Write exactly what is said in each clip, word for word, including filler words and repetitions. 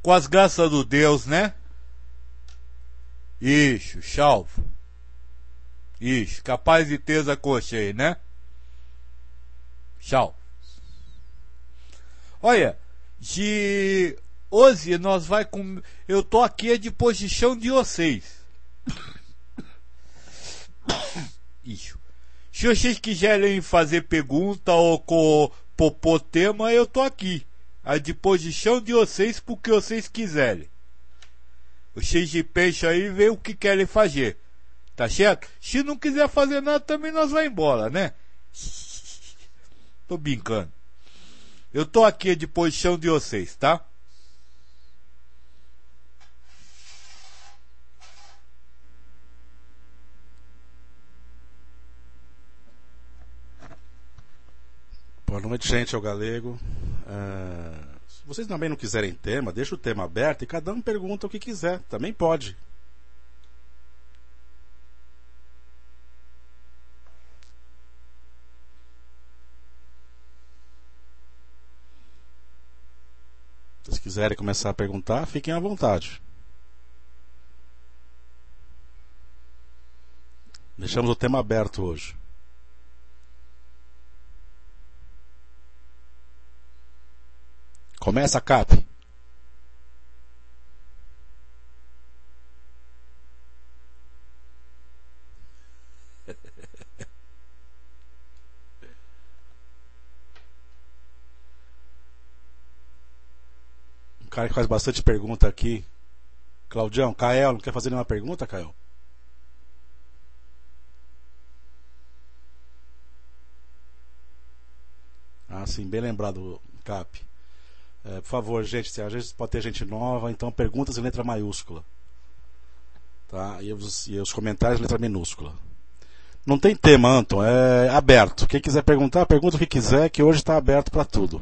com as graças do Deus, né? Ixi, salvo. Ixi, capaz de ter a cochei, né? Tchau. Olha, de hoje nós vai com... Eu tô aqui à disposição de vocês. Isso. Se vocês quiserem fazer pergunta ou propor tema, eu tô aqui à disposição de vocês porque vocês quiserem. Vocês de peixe aí vê o que querem fazer. Tá certo? Se não quiser fazer nada, também nós vai embora, né? Tô brincando. Eu tô aqui à disposição de vocês, tá? Boa noite, gente, é o Galego. Uh, se vocês também não quiserem tema, deixa o tema aberto e cada um pergunta o que quiser. Também pode. Se vocês quiserem começar a perguntar, fiquem à vontade. Deixamos o tema aberto hoje. Começa, Cap. Um cara que faz bastante pergunta aqui. Claudião, Cael, não quer fazer nenhuma pergunta, Cael? Ah, sim, bem lembrado, Cap. É, por favor, gente, às vezes pode ter gente nova, então perguntas em letra maiúscula, tá? E os, e os comentários em letra minúscula. Não tem tema, Anton, é aberto. Quem quiser perguntar, pergunta o que quiser, que hoje está aberto para tudo.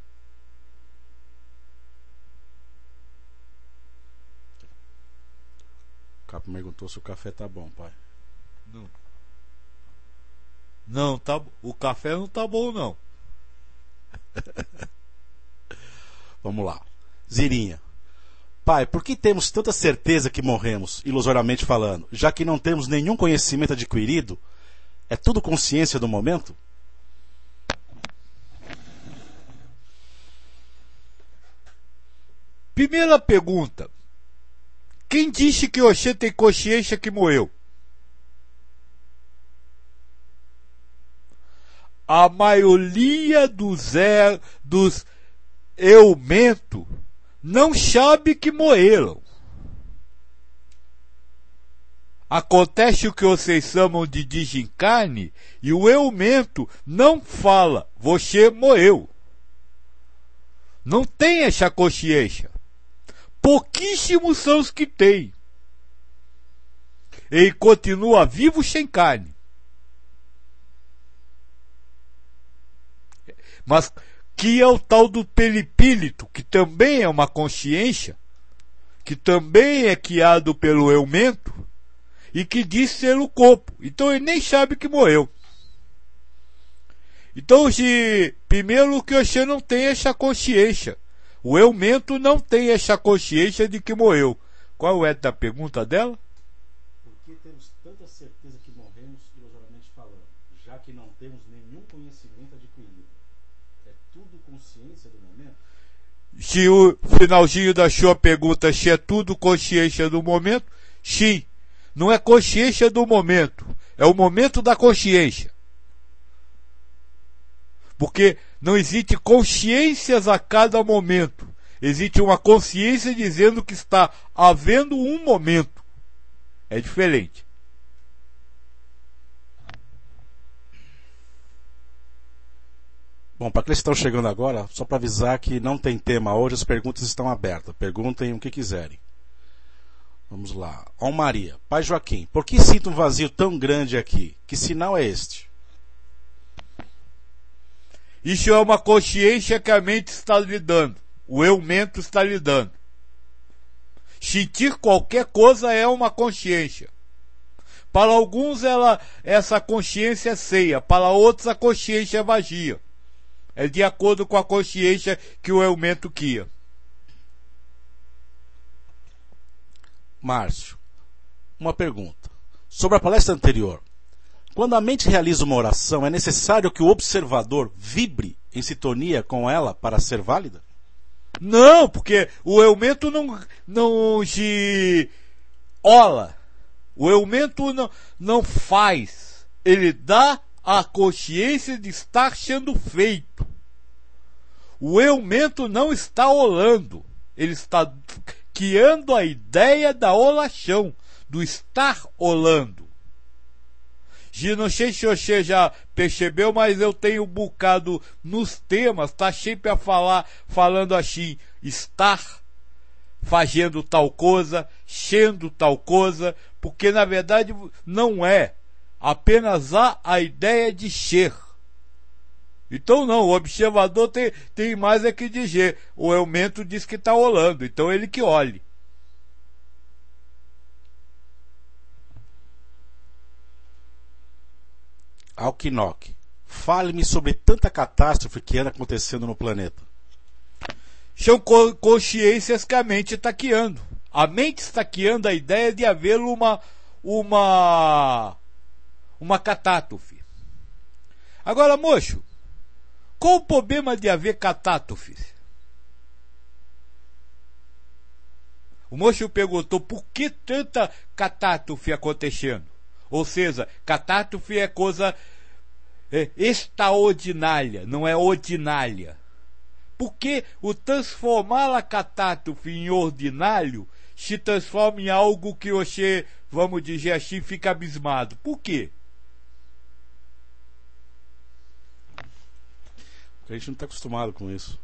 O Capo perguntou se o café tá bom, pai. Não. Não, tá, o café não tá bom, não. Vamos lá. Zirinha. Pai, por que temos tanta certeza que morremos, ilusoriamente falando, já que não temos nenhum conhecimento adquirido? É tudo consciência do momento? Primeira pergunta. Quem disse que você tem consciência que morreu? A maioria dos, er, dos eu mento não sabe que morreram. Acontece o que vocês chamam de desencarne e o eu mento não fala, você morreu. Não tem essa consciência. Pouquíssimos são os que têm. Ele continua vivo sem carne. Mas que é o tal do peripílito, que também é uma consciência, que também é criado pelo eu mento, e que diz ser o corpo. Então ele nem sabe que morreu. Então, se, primeiro que você não tem essa consciência. O eu mento não tem essa consciência de que morreu. Qual é a pergunta dela? Por que temos tanta certeza que morremos, ilusoriamente falando, já que não temos nenhum conhecimento adquirido? É tudo consciência do momento? Se o finalzinho da sua pergunta se é tudo consciência do momento, sim. Não é consciência do momento, é o momento da consciência. Porque não existe consciências a cada momento. Existe uma consciência dizendo que está havendo um momento. É diferente. Bom, para aqueles que estão chegando agora, só para avisar que não tem tema hoje, as perguntas estão abertas. Perguntem o que quiserem. Vamos lá. Ó Maria. Pai Joaquim, por que sinto um vazio tão grande aqui? Que sinal é este? Isso é uma consciência que a mente está lhe dando. O eu mento está lhe dando. Sentir qualquer coisa é uma consciência. Para alguns ela, essa consciência é ceia. Para outros a consciência é vazia. É de acordo com a consciência que o eu mento cria. Márcio, uma pergunta. Sobre a palestra anterior, quando a mente realiza uma oração, é necessário que o observador vibre em sintonia com ela para ser válida? Não, porque o eumento não, não se ola. O eumento não, não faz. Ele dá a consciência de estar sendo feito. O eumento não está olando. Ele está criando a ideia da olação, do estar olando. Não sei se você já percebeu, mas eu tenho um bocado nos temas, tá sempre a falar, falando assim, estar fazendo tal coisa, sendo tal coisa, porque na verdade não é, apenas há a ideia de ser. Então não, o observador tem, tem mais é que dizer, o eumento diz que está olhando, então ele que olhe. Alquinoque, fale-me sobre tanta catástrofe que anda acontecendo no planeta. São consciências que a mente está criando. A mente está criando a ideia de haver uma, uma, uma catástrofe. Agora, moço, qual o problema de haver catástrofes? O moço perguntou por que tanta catástrofe acontecendo. Ou seja, catástrofe é coisa é, extraordinária, não é ordinária. Porque o transformar a catástrofe em ordinário se transforma em algo que você, vamos dizer assim, fica abismado. Por quê? Porque a gente não está acostumado com isso.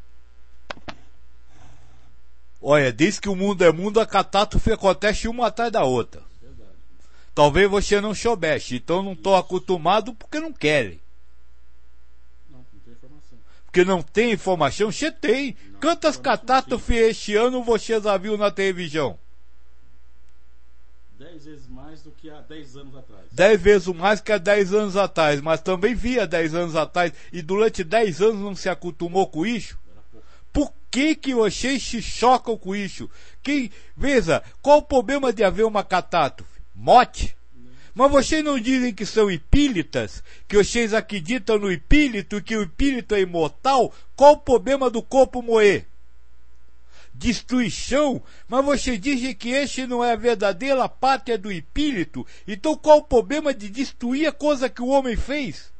Olha, desde que o mundo é mundo, a catástrofe acontece uma atrás da outra. Talvez você não soubesse, então não estou acostumado porque não querem. Não, não tem informação. Porque não tem informação, você tem. Não, Quantas catástrofes este ano você já viu na televisão? Dez vezes mais do que há dez anos atrás. Dez vezes mais que há dez anos atrás, mas também via dez anos atrás e durante dez anos não se acostumou com isso? Por que que vocês se chocam com isso? Quem, veja, qual o problema de haver uma catástrofe? Morte? Mas vocês não dizem que são espíritas? Que vocês acreditam no espírito e que o espírito é imortal? Qual o problema do corpo morrer? Destruição? Mas vocês dizem que este não é a verdadeira pátria do espírito? Então qual o problema de destruir a coisa que o homem fez?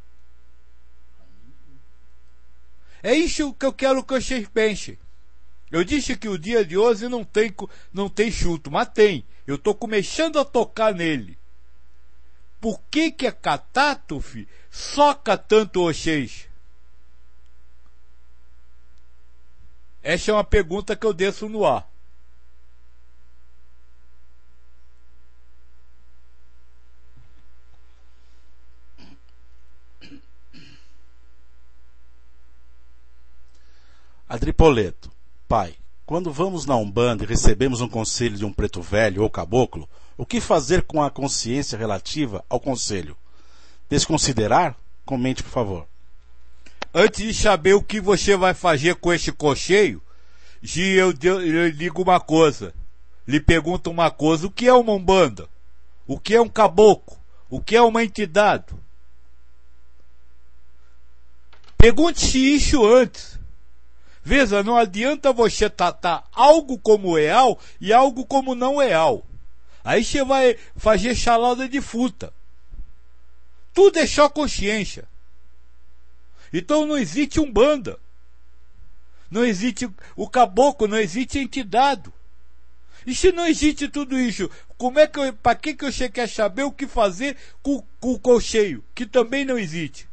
É isso que eu quero que vocês pensem. Eu disse que o dia de hoje não tem, não tem chuto, mas tem. Eu estou começando a tocar nele. Por que que a catástrofe soca tanto vocês? Essa é uma pergunta que eu deixo no ar. Adripoleto, pai, quando vamos na Umbanda e recebemos um conselho de um preto velho ou caboclo, o que fazer com a consciência relativa ao conselho? Desconsiderar? Comente, por favor. Antes de saber o que você vai fazer com esse conselho, eu, eu, eu digo uma coisa. Lhe pergunto uma coisa. O que é uma Umbanda? O que é um caboclo? O que é uma entidade? Pergunte-se isso antes. Veja, não adianta você tratar algo como real e algo como não real. Aí você vai fazer salada de fruta. Tudo é só consciência. Então não existe Umbanda. Não existe o caboclo, não existe entidade. E se não existe tudo isso, como é que para que que você quer saber o que fazer com, com o conselho, que também não existe?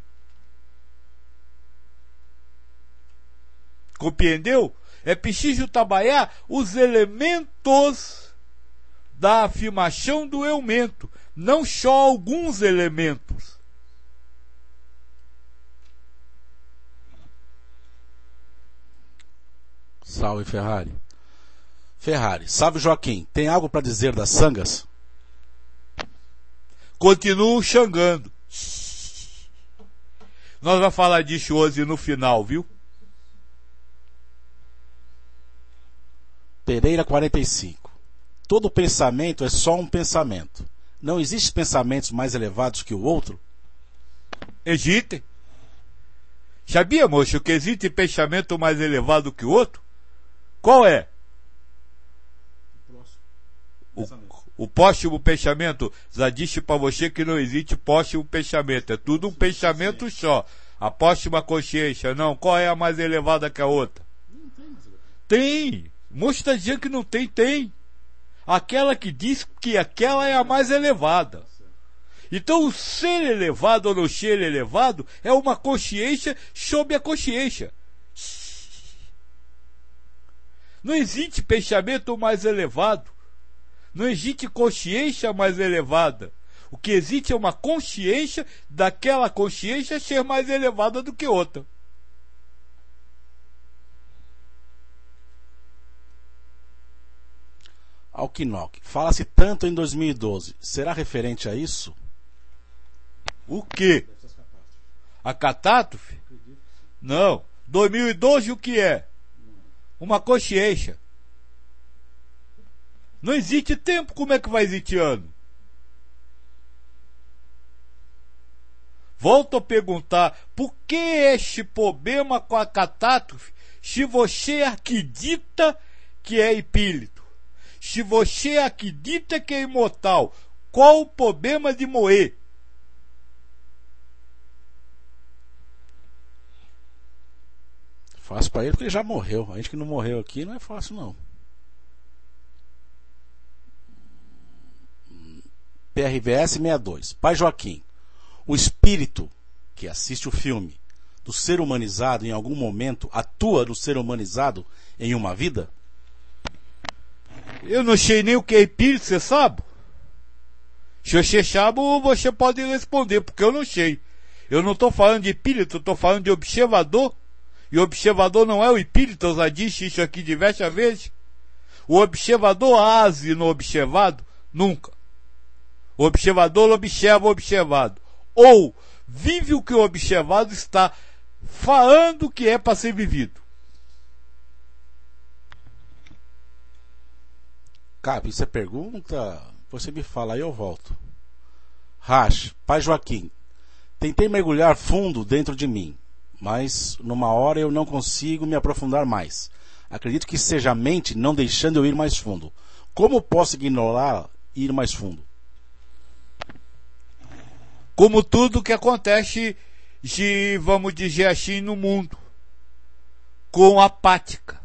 Compreendeu? É preciso trabalhar os elementos da afirmação do eumento, não só alguns elementos. Salve, Ferrari. Ferrari, salve, Joaquim. Tem algo para dizer das sangas? Continuo xangando. Nós vamos falar disso hoje no final, viu? Pereira quarenta e cinco. todo pensamento é só um pensamento. Não existem pensamentos mais elevados que o outro? Existem. Sabia, moço, que existe pensamento mais elevado que o outro? Qual é? O, o próximo pensamento. Já disse para você que não existe próximo pensamento. É tudo um pensamento só. A próxima consciência, não. Qual é a mais elevada que a outra? Não tem mais elevado. Tem. O moço está dizendo que não tem, tem. Aquela que diz que aquela é a mais elevada. Então o ser elevado ou não ser elevado é uma consciência sobre a consciência. Não existe pensamento mais elevado. Não existe consciência mais elevada. O que existe é uma consciência daquela consciência ser mais elevada do que outra. Alquinoc, fala-se tanto em dois mil e doze. Será referente a isso? O quê? A catástrofe? Não. dois mil e doze o que é? Uma consciência. Não existe tempo, como é que vai existir ano? Volto a perguntar, por que este problema com a catástrofe, se você acredita que é espírito? Se você acredita que é imortal, qual o problema de morrer? Fácil para ele porque ele já morreu. A gente que não morreu aqui não é fácil não. P R V S sessenta e dois. Pai Joaquim, o espírito que assiste o filme do ser humanizado em algum momento atua no ser humanizado em uma vida? Eu não sei nem o que é espírito, você sabe? Se você sabe, você pode responder, porque eu não sei. Eu não estou falando de espírito, estou falando de observador. E o observador não é o espírito, eu já disse isso aqui diversas vezes. O observador age no observado? Nunca. O observador observa o observado. Ou vive o que o observado está falando que é para ser vivido. Cara, isso é pergunta? Você me fala aí eu volto. Rash, Pai Joaquim, tentei mergulhar fundo dentro de mim, mas numa hora eu não consigo me aprofundar mais. Acredito que seja a mente não deixando eu ir mais fundo. Como posso ignorar e ir mais fundo? Como tudo que acontece, de, vamos dizer assim, no mundo. Com a prática.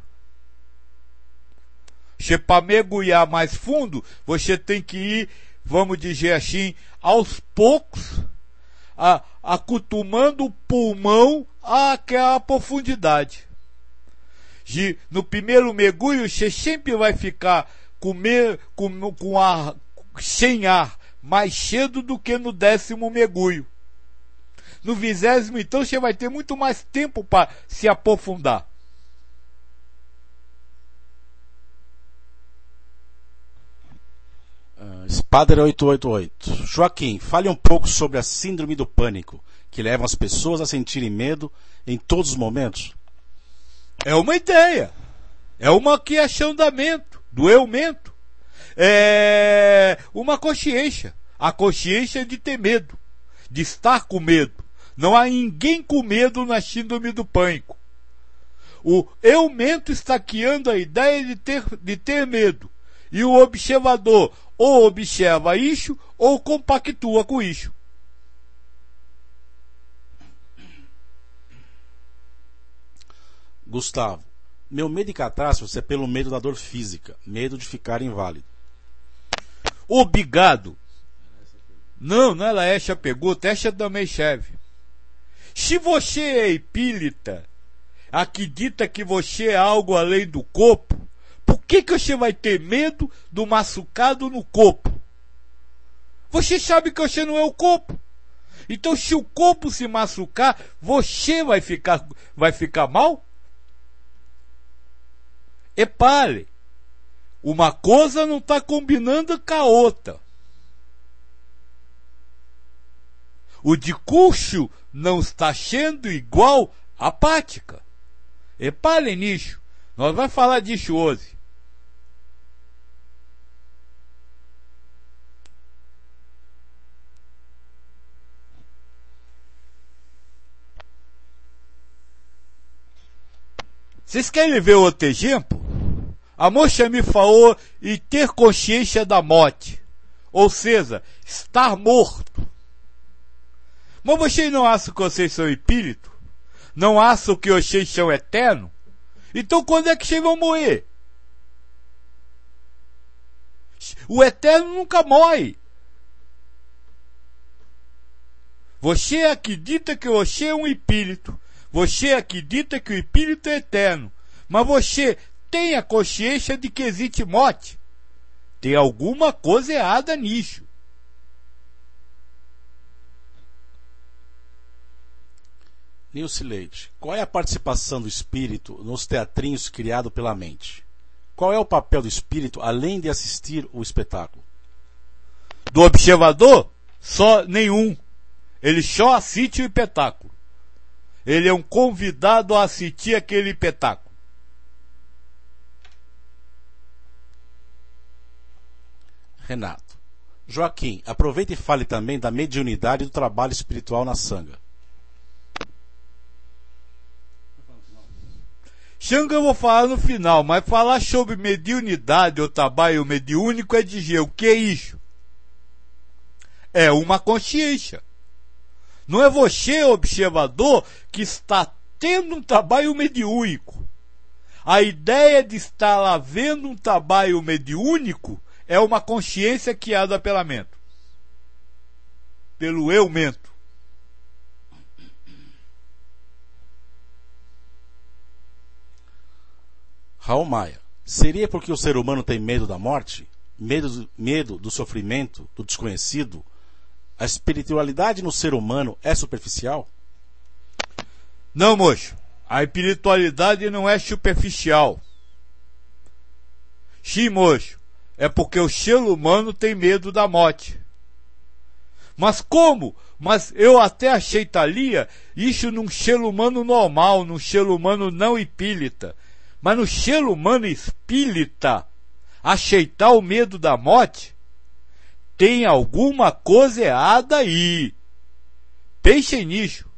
Se para mergulhar mais fundo, você tem que ir, vamos dizer assim, aos poucos, a, acostumando o pulmão àquela profundidade. De, no primeiro mergulho, você sempre vai ficar com, me, com, com ar, sem ar mais cedo do que no décimo mergulho. No vigésimo, então, você vai ter muito mais tempo para se aprofundar. Uh, Spader oito oito oito. Joaquim, fale um pouco sobre a síndrome do pânico, que leva as pessoas a sentirem medo em todos os momentos. É uma ideia. É uma criação da mente, do eu-mento. É uma consciência. A consciência de ter medo, de estar com medo. Não há ninguém com medo na síndrome do pânico. O eu-mento está criando a ideia de ter, de ter medo. E o observador ou observa isso ou compactua com isso. Gustavo, meu medo de catástrofe é pelo medo da dor física, medo de ficar inválido. Obrigado. Não, não é essa a pergunta, essa também serve. Se você é espírita, acredita que você é algo além do corpo, por que, que você vai ter medo do machucado no corpo? Você sabe que você não é o corpo. Então, se o corpo se machucar, você vai ficar, vai ficar mal? Repare, uma coisa não está combinando com a outra. O discurso não está sendo igual à prática. Repare nisso. Nós vamos falar disso hoje. Vocês querem ver outro exemplo? A moça me falou em ter consciência da morte, ou seja, estar morto. Mas vocês não acham que vocês são espírito? Não acham que vocês são eternos? Então quando é que vocês vão morrer? O eterno nunca morre. Você acredita que você é um espírito. Você acredita que o espírito é eterno. Mas você tem a consciência de que existe morte. Tem alguma coisa errada nisso. Nilce Leite, qual é a participação do espírito nos teatrinhos criados pela mente? Qual é o papel do espírito além de assistir o espetáculo? Do observador? Só nenhum. Ele só assiste o espetáculo. Ele é um convidado a assistir aquele espetáculo. Renato. Joaquim, aproveite e fale também da mediunidade e do trabalho espiritual na sanga. Xanga eu vou falar no final, mas falar sobre mediunidade ou trabalho mediúnico é dizer o que é isso? É uma consciência. Não é você, observador, que está tendo um trabalho mediúnico. A ideia de estar lá vendo um trabalho mediúnico é uma consciência criada pela mente. Pelo eu mento. Raul Maia. Seria porque o ser humano tem medo da morte? Medo, medo do sofrimento, do desconhecido? A espiritualidade no ser humano é superficial? Não, moço. A espiritualidade não é superficial. Sim, moço. É porque o ser humano tem medo da morte. Mas como? Mas eu até aceitaria isso num ser humano normal, num ser humano não espírita. Mas no ser humano espírita, aceitar o medo da morte, tem alguma coisa errada aí. Pensem nisso.